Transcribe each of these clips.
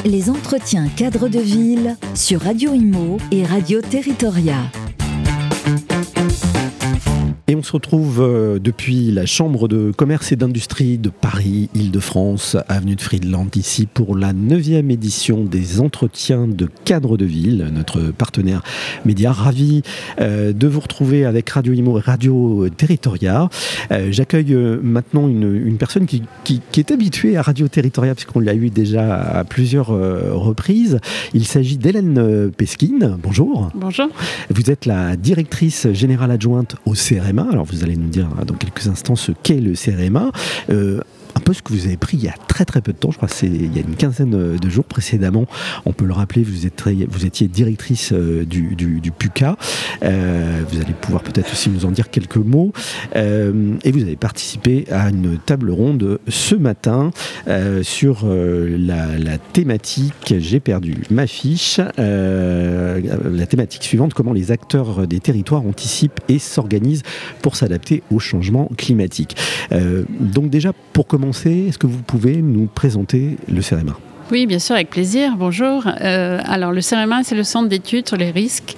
Les entretiens cadres de ville sur Radio Imo et Radio Territoria. Et on se retrouve depuis la Chambre de commerce et d'industrie de Paris, Île-de-France, avenue de Friedland, ici pour la 9e édition des entretiens de cadres de ville, notre partenaire média. Ravi de vous retrouver avec Radio Imo et Radio Territoria. J'accueille maintenant une personne qui est habituée à Radio Territoria, puisqu'on l'a eu déjà à plusieurs reprises. Il s'agit d'Hélène Pesquine. Bonjour. Bonjour. Vous êtes la directrice générale adjointe au CRMA. Alors vous allez nous dire dans quelques instants ce qu'est le CRMA. Un peu ce que vous avez pris il y a très très peu de temps, je crois que c'est il y a une quinzaine de jours précédemment, on peut le rappeler, vous étiez directrice du PUCA, vous allez pouvoir peut-être aussi nous en dire quelques mots, et vous avez participé à une table ronde ce matin sur la thématique, j'ai perdu ma fiche, la thématique suivante, comment les acteurs des territoires anticipent et s'organisent pour s'adapter au changement climatique. Donc déjà, pour commencer, est-ce que vous pouvez nous présenter le CRMA ? Oui, bien sûr, avec plaisir. Bonjour. Alors, le CRMA, c'est le Centre d'études sur les risques...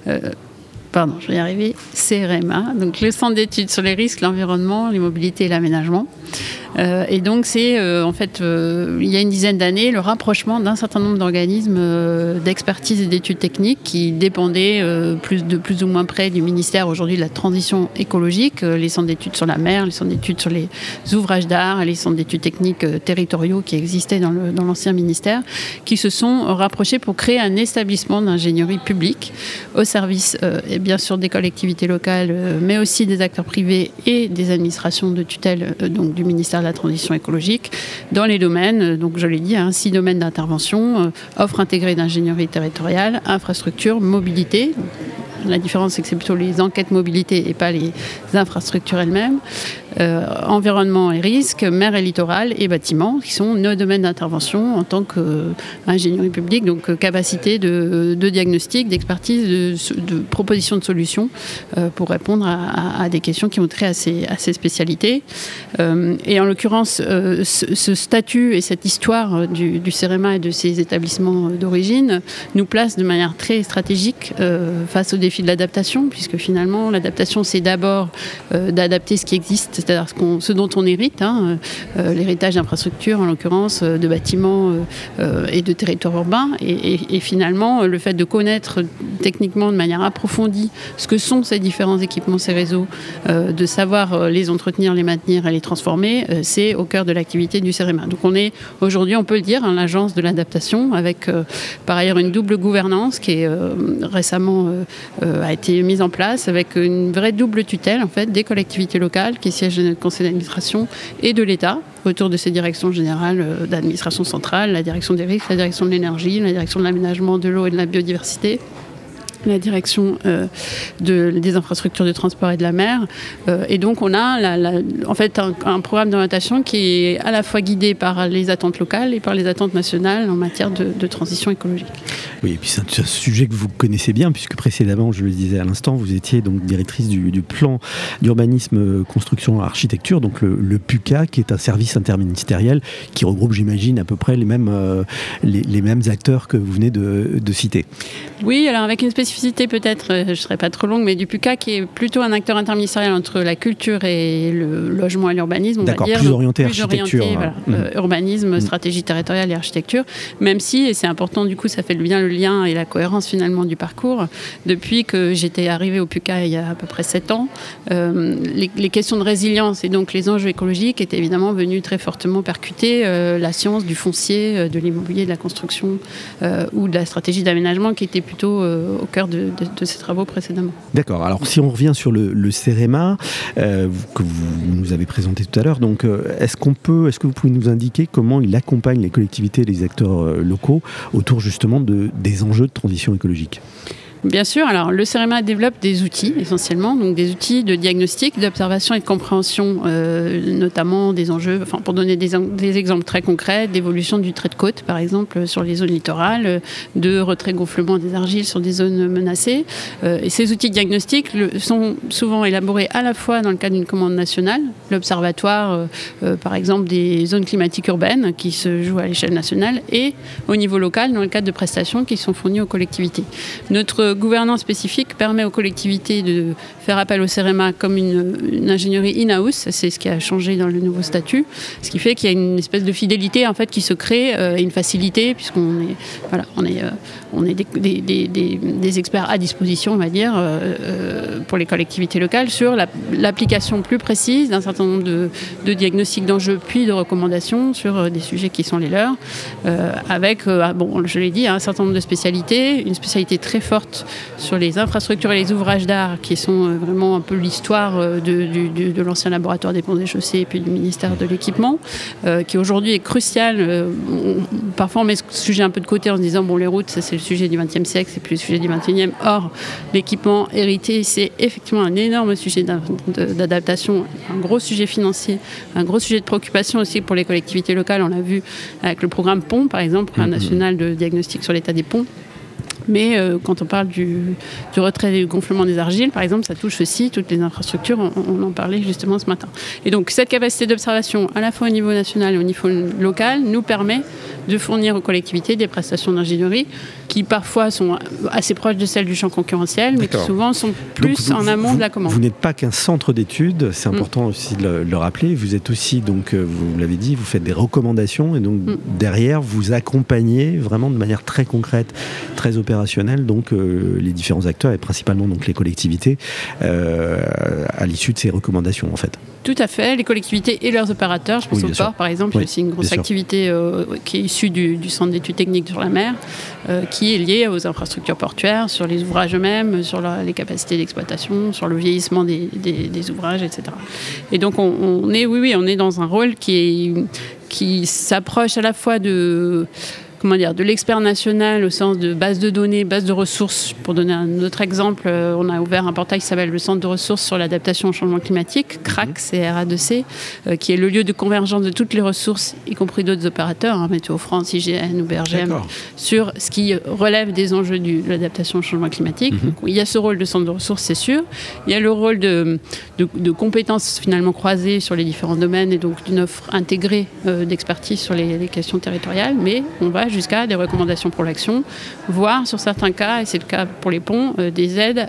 Pardon, je vais y arriver. CRMA, donc le Centre d'études sur les risques, l'environnement, les mobilités et l'aménagement. Et donc, c'est en fait, il y a une dizaine d'années, le rapprochement d'un certain nombre d'organismes d'expertise et d'études techniques qui dépendaient de plus ou moins près du ministère aujourd'hui de la transition écologique, les centres d'études sur la mer, les centres d'études sur les ouvrages d'art et les centres d'études techniques territoriaux qui existaient dans l'ancien ministère, qui se sont rapprochés pour créer un établissement d'ingénierie publique au service, et bien sûr, des collectivités locales, mais aussi des acteurs privés et des administrations de tutelle, donc du ministère de la transition écologique, dans les domaines, donc je l'ai dit, 6 domaines d'intervention, offre intégrée d'ingénierie territoriale, infrastructure, mobilité. La différence, c'est que c'est plutôt les enquêtes mobilité et pas les infrastructures elles-mêmes. Environnement et risques, mer et littoral et bâtiments, qui sont nos domaines d'intervention en tant qu'ingénierie publique, donc capacité de diagnostic, d'expertise, de proposition de solutions pour répondre à des questions qui ont trait à ces spécialités. Et en l'occurrence, ce statut et cette histoire du CRMA et de ses établissements d'origine nous place de manière très stratégique face au défi de l'adaptation, puisque finalement, l'adaptation, c'est d'abord d'adapter ce qui existe, c'est-à-dire ce dont on hérite, l'héritage d'infrastructures, en l'occurrence, de bâtiments et de territoires urbains. Et finalement, le fait de connaître techniquement de manière approfondie ce que sont ces différents équipements, ces réseaux, de savoir les entretenir, les maintenir et les transformer, c'est au cœur de l'activité du CRMA. Donc on est aujourd'hui, on peut le dire, l'agence de l'adaptation, avec par ailleurs une double gouvernance qui est récemment a été mise en place, avec une vraie double tutelle en fait, des collectivités locales qui siègent dans notre conseil d'administration et de l'État autour de ces directions générales d'administration centrale, la direction des risques, la direction de l'énergie, la direction de l'aménagement de l'eau et de la biodiversité, la direction des infrastructures de transport et de la mer. Et donc, on a en fait un programme d'orientation qui est à la fois guidé par les attentes locales et par les attentes nationales en matière de transition écologique. Oui, et puis c'est un sujet que vous connaissez bien, puisque précédemment, je le disais à l'instant, vous étiez donc directrice du plan d'urbanisme, construction et architecture, donc le PUCA, qui est un service interministériel qui regroupe, j'imagine, à peu près les mêmes acteurs que vous venez de citer. Oui, alors avec une spécificité peut-être, je ne serai pas trop longue, mais du PUCA qui est plutôt un acteur interministériel entre la culture et le logement et l'urbanisme, on va dire. Plus orienté architecture. Urbanisme, stratégie territoriale et architecture, même si, et c'est important du coup, ça fait bien le lien et la cohérence finalement du parcours, depuis que j'étais arrivée au PUCA il y a à peu près 7 ans, les questions de résilience et donc les enjeux écologiques étaient évidemment venus très fortement percuter la science du foncier, de l'immobilier, de la construction ou de la stratégie d'aménagement qui était plutôt au cœur de ces travaux précédemment. D'accord. Alors, si on revient sur le CRMA que vous nous avez présenté tout à l'heure, donc est-ce que vous pouvez nous indiquer comment il accompagne les collectivités et les acteurs locaux autour justement des enjeux de transition écologique ? Bien sûr, alors le CEREMA développe des outils essentiellement, donc des outils de diagnostic, d'observation et de compréhension, notamment des enjeux, pour donner des exemples très concrets, d'évolution du trait de côte par exemple sur les zones littorales, de retrait-gonflement des argiles sur des zones menacées. Et ces outils de diagnostic sont souvent élaborés à la fois dans le cadre d'une commande nationale, l'observatoire par exemple des zones climatiques urbaines qui se jouent à l'échelle nationale, et au niveau local dans le cadre de prestations qui sont fournies aux collectivités. Notre gouvernance spécifique permet aux collectivités de faire appel au CEREMA comme une ingénierie in-house, c'est ce qui a changé dans le nouveau statut, ce qui fait qu'il y a une espèce de fidélité en fait qui se crée et une facilité puisqu'on est des experts à disposition, on va dire, pour les collectivités locales sur l'application plus précise d'un certain nombre de diagnostics d'enjeux puis de recommandations sur des sujets qui sont les leurs, avec, je l'ai dit, un certain nombre de spécialités, une spécialité très forte sur les infrastructures et les ouvrages d'art qui sont vraiment un peu l'histoire de l'ancien laboratoire des ponts et chaussées et puis du ministère de l'équipement, qui aujourd'hui est crucial. Parfois on met ce sujet un peu de côté en se disant les routes ça, c'est le sujet du XXe siècle, c'est plus le sujet du XXIe. Or l'équipement hérité c'est effectivement un énorme sujet d'adaptation, un gros sujet financier, un gros sujet de préoccupation aussi pour les collectivités locales. On l'a vu avec le programme PONT par exemple, programme national de diagnostic sur l'état des ponts. Mais quand on parle du retrait et du gonflement des argiles, par exemple, ça touche aussi toutes les infrastructures, on en parlait justement ce matin. Et donc cette capacité d'observation, à la fois au niveau national et au niveau local, nous permet de fournir aux collectivités des prestations d'ingénierie qui parfois sont assez proches de celles du champ concurrentiel, mais qui souvent sont plus en amont de la commande. Vous n'êtes pas qu'un centre d'études, c'est important aussi de le rappeler, vous êtes aussi, donc vous l'avez dit, vous faites des recommandations et donc derrière vous accompagnez vraiment de manière très concrète, très opérationnelle, donc les différents acteurs et principalement donc les collectivités à l'issue de ces recommandations en fait. Tout à fait, les collectivités et leurs opérateurs, je pense au port par exemple, il y a aussi une grosse activité qui est issue du centre d'études techniques sur la mer, qui est liée aux infrastructures portuaires, sur les ouvrages eux-mêmes, sur les capacités d'exploitation, sur le vieillissement des ouvrages, etc. Et donc on est dans un rôle qui s'approche à la fois de l'expert national au sens de base de données, base de ressources. Pour donner un autre exemple, on a ouvert un portail qui s'appelle le Centre de ressources sur l'adaptation au changement climatique, CRAC, CRA2C, qui est le lieu de convergence de toutes les ressources, y compris d'autres opérateurs, Météo France, IGN ou BRGM, sur ce qui relève des enjeux de l'adaptation au changement climatique. Donc, il y a ce rôle de centre de ressources, c'est sûr. Il y a le rôle de compétences finalement croisées sur les différents domaines et donc d'une offre intégrée d'expertise sur les questions territoriales, mais on va jusqu'à des recommandations pour l'action, voire sur certains cas, et c'est le cas pour les ponts, des aides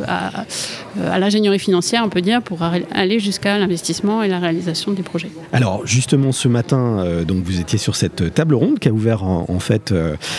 à l'ingénierie financière, on peut dire, pour aller jusqu'à l'investissement et la réalisation des projets. Alors justement ce matin, donc vous étiez sur cette table ronde qui a ouvert en fait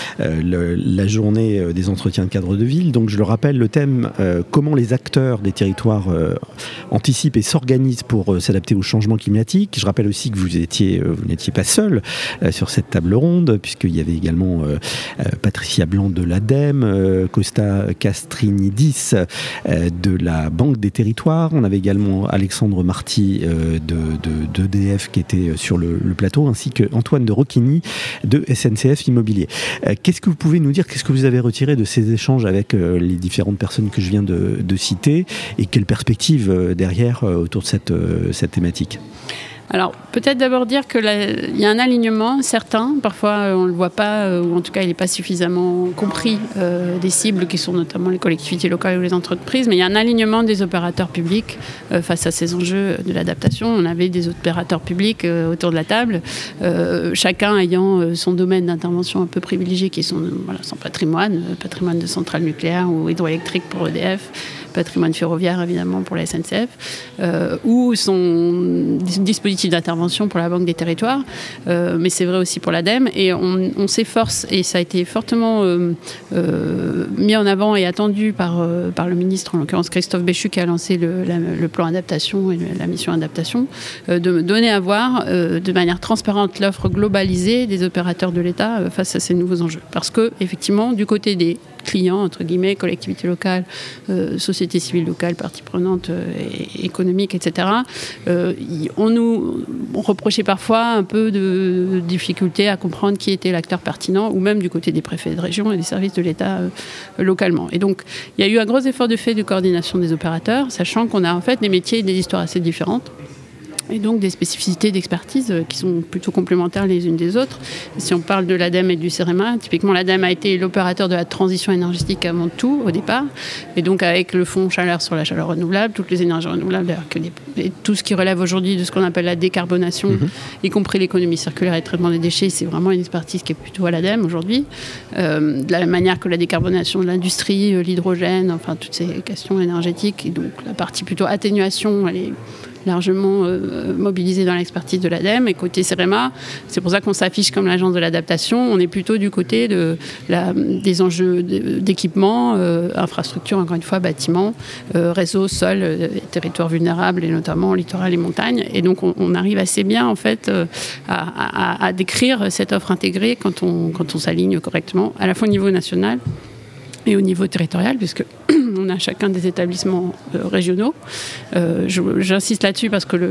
la journée des entretiens de cadre de ville. Donc je le rappelle, le thème comment les acteurs des territoires anticipent et s'organisent pour s'adapter au changement climatique. Je rappelle aussi que vous n'étiez pas seul sur cette table ronde, puisqu'il y avait également Patricia Blanc de l'ADEME, Costa Castrinidis de la Banque des Territoires. On avait également Alexandre Marty d'EDF qui était sur le plateau, ainsi que Antoine de Rocchini de SNCF Immobilier. Qu'est-ce que vous pouvez nous dire, qu'est-ce que vous avez retiré de ces échanges avec les différentes personnes que je viens de citer, et quelles perspectives derrière autour de cette thématique ? Alors, peut-être d'abord dire qu'il y a un alignement certain, parfois on ne le voit pas, ou en tout cas il n'est pas suffisamment compris des cibles qui sont notamment les collectivités locales ou les entreprises, mais il y a un alignement des opérateurs publics face à ces enjeux de l'adaptation. On avait des opérateurs publics autour de la table, chacun ayant son domaine d'intervention un peu privilégié qui sont son patrimoine de centrales nucléaires ou hydroélectriques pour EDF, patrimoine ferroviaire évidemment pour la SNCF, ou son dispositif d'intervention pour la Banque des Territoires, mais c'est vrai aussi pour l'ADEME, et on s'efforce, et ça a été fortement mis en avant et attendu par le ministre, en l'occurrence Christophe Béchu, qui a lancé le plan adaptation et la mission adaptation, de donner à voir de manière transparente l'offre globalisée des opérateurs de l'État face à ces nouveaux enjeux. Parce que, effectivement, du côté des clients, entre guillemets, collectivités locales, sociétés civiles locales, parties prenantes économiques, etc. On nous reprochait parfois un peu de difficulté à comprendre qui était l'acteur pertinent, ou même du côté des préfets de région et des services de l'État localement. Et donc, il y a eu un gros effort de fait de coordination des opérateurs, sachant qu'on a en fait des métiers et des histoires assez différentes. Et donc des spécificités d'expertise qui sont plutôt complémentaires les unes des autres. Et si on parle de l'ADEME et du CEREMA, typiquement l'ADEME a été l'opérateur de la transition énergétique avant tout, au départ. Et donc avec le fonds chaleur sur la chaleur renouvelable, toutes les énergies renouvelables, et tout ce qui relève aujourd'hui de ce qu'on appelle la décarbonation, y compris l'économie circulaire et le traitement des déchets, c'est vraiment une expertise qui est plutôt à l'ADEME aujourd'hui. De la même manière que la décarbonation de l'industrie, l'hydrogène, enfin toutes ces questions énergétiques. Et donc la partie plutôt atténuation, elle est largement mobilisé dans l'expertise de l'ADEME. Et côté CEREMA, c'est pour ça qu'on s'affiche comme l'agence de l'adaptation. On est plutôt du côté des enjeux d'équipement, infrastructure, encore une fois, bâtiments, réseaux, sols, territoires vulnérables, et notamment littoral et montagne. Et donc, on arrive assez bien, en fait, à décrire cette offre intégrée quand on s'aligne correctement, à la fois au niveau national et au niveau territorial, puisque on a chacun des établissements régionaux. J'insiste là-dessus parce que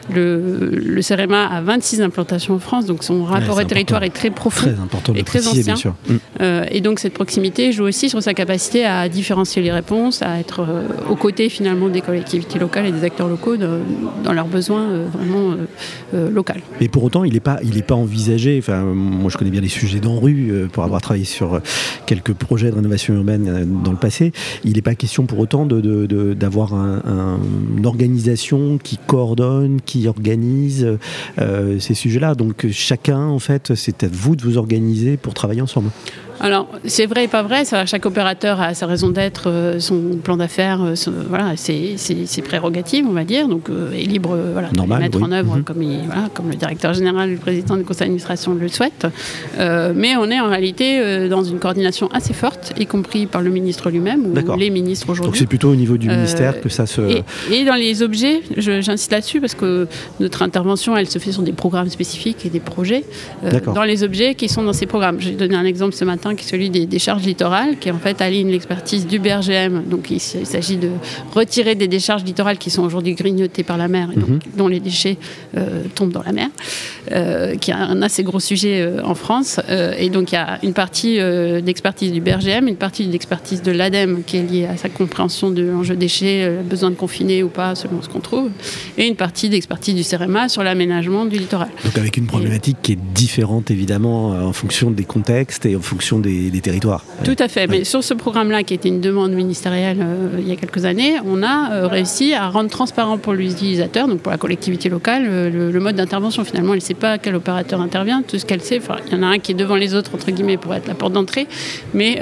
le CEREMA a 26 implantations en France, donc son rapport au territoire est très profond et très ancien. Bien sûr. Et donc cette proximité joue aussi sur sa capacité à différencier les réponses, à être aux côtés finalement des collectivités locales et des acteurs locaux dans leurs besoins vraiment locaux. Mais pour autant, il n'est pas envisagé, enfin, moi je connais bien les sujets d'ANRU pour avoir travaillé sur quelques projets de rénovation urbaine dans le passé, il n'est pas question pour autant d'avoir une organisation qui coordonne, qui organise ces sujets-là. Donc chacun, en fait, c'est à vous de vous organiser pour travailler ensemble. Alors, c'est vrai et pas vrai, chaque opérateur a sa raison d'être, son plan d'affaires, voilà, ses prérogatives, on va dire, donc est libre de les mettre en œuvre comme le directeur général et le président du conseil d'administration le souhaitent. Mais on est en réalité dans une coordination assez forte, y compris par le ministre lui-même, ou les ministres aujourd'hui. Donc c'est plutôt au niveau du ministère que ça se... Et dans les objets, j'insiste là-dessus, parce que notre intervention, elle se fait sur des programmes spécifiques et des projets, dans les objets qui sont dans ces programmes. J'ai donné un exemple ce matin, qui est celui des décharges littorales, qui en fait aligne l'expertise du BRGM. Donc il s'agit de retirer des décharges littorales qui sont aujourd'hui grignotées par la mer, et donc, dont les déchets tombent dans la mer, qui est un assez gros sujet en France. Et donc il y a une partie d'expertise du BRGM, une partie d'expertise de l'ADEME qui est liée à sa compréhension de l'enjeu déchets, besoin de confiner ou pas selon ce qu'on trouve, et une partie d'expertise du CEREMA sur l'aménagement du littoral. Donc avec une problématique qui est différente évidemment en fonction des contextes et en fonction des territoires. Tout à fait, mais sur ce programme-là, qui était une demande ministérielle il y a quelques années, on a réussi à rendre transparent pour l'utilisateur, donc pour la collectivité locale, le mode d'intervention. Finalement, elle ne sait pas quel opérateur intervient, tout ce qu'elle sait, il y en a un qui est devant les autres, entre guillemets, pour être la porte d'entrée, mais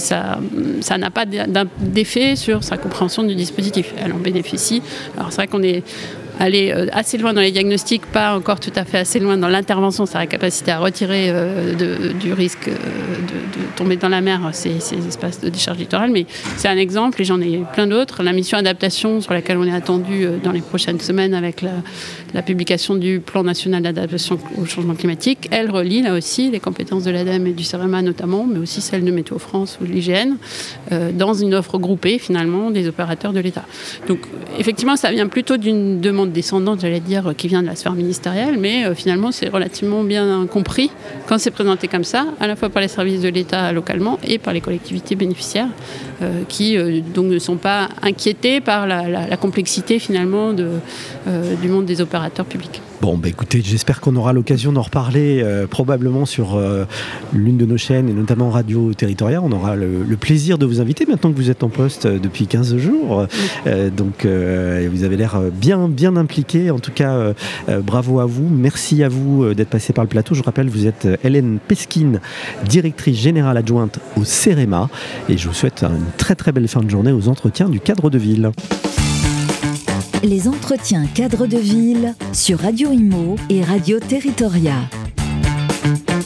ça n'a pas d'effet sur sa compréhension du dispositif. Elle en bénéficie. Alors c'est vrai qu'on est aller assez loin dans les diagnostics, pas encore tout à fait assez loin dans l'intervention, c'est la capacité à retirer du risque de tomber dans la mer ces espaces de décharge littorale, mais c'est un exemple et j'en ai plein d'autres. La mission adaptation sur laquelle on est attendu dans les prochaines semaines avec la publication du plan national d'adaptation au changement climatique, elle relie là aussi les compétences de l'ADEME et du CEREMA notamment, mais aussi celles de Météo France ou de l'IGN, dans une offre groupée finalement des opérateurs de l'État. Donc effectivement ça vient plutôt d'une demande descendante, j'allais dire, qui vient de la sphère ministérielle, mais finalement c'est relativement bien compris quand c'est présenté comme ça, à la fois par les services de l'État localement et par les collectivités bénéficiaires qui donc ne sont pas inquiétés par la complexité finalement du monde des opérateurs publics. Bon, écoutez, j'espère qu'on aura l'occasion d'en reparler probablement sur l'une de nos chaînes et notamment Radio Territoria. On aura le plaisir de vous inviter maintenant que vous êtes en poste depuis 15 jours. Donc vous avez l'air bien impliqué. En tout cas, bravo à vous. Merci à vous d'être passé par le plateau. Je rappelle, vous êtes Hélène Pesquine, directrice générale adjointe au CEREMA. Et je vous souhaite une très très belle fin de journée aux entretiens du cadre de ville. Les entretiens cadres de ville sur Radio Imo et Radio Territoria.